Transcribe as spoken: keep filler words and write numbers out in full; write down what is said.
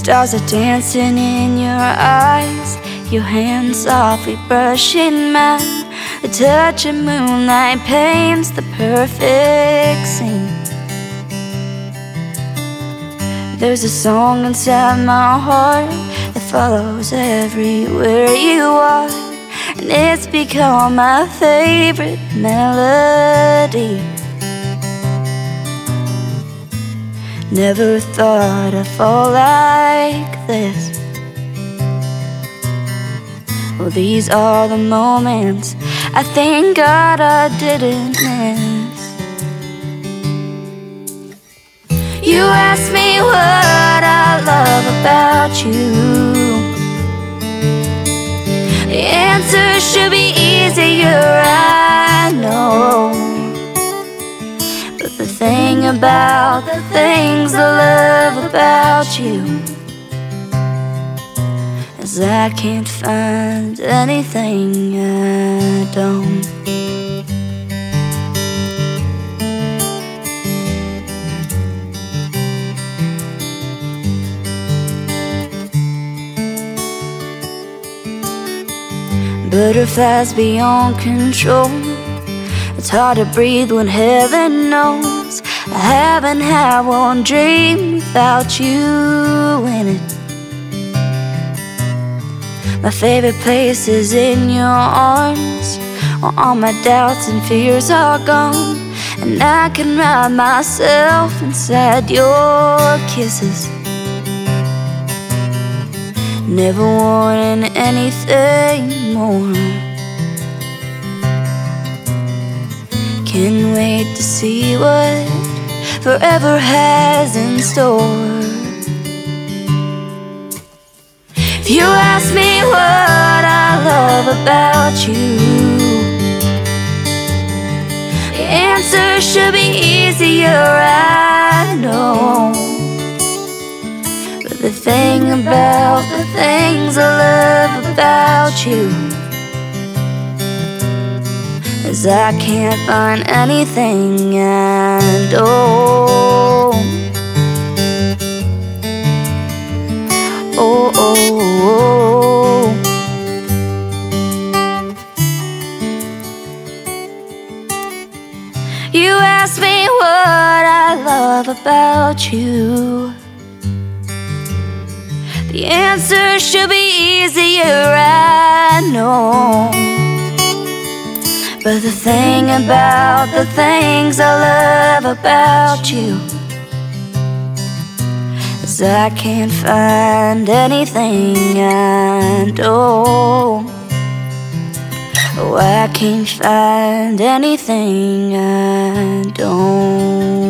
Stars are dancing in your eyes, your hands softly brushing mine. The touch of moonlight paints the perfect scene. There's a song inside my heart that follows everywhere you are, and it's become my favorite melody. Never thought I'd fall like this. Well, these are the moments I thank God I didn't miss. You ask me what I love about you. The answer should be easier, I know. But the thing about the things I love about you is I can't find anything I don't. Butterflies beyond control. It's hard to breathe when heaven knows I haven't had one dream without you in it. My favorite place is in your arms, where all my doubts and fears are gone, and I can write myself inside your kisses. Never wanting anything more. Can't wait to see what forever has in store. If you ask me what I love about you, the answer should be easier, I know. But the thing about the things I love about you is I can't find anything I don't. Oh, oh, oh. You ask me what I love about you. The answer should be easier, I know. But the thing about the things I love about you is I can't find anything I don't. Oh, I can't find anything I don't.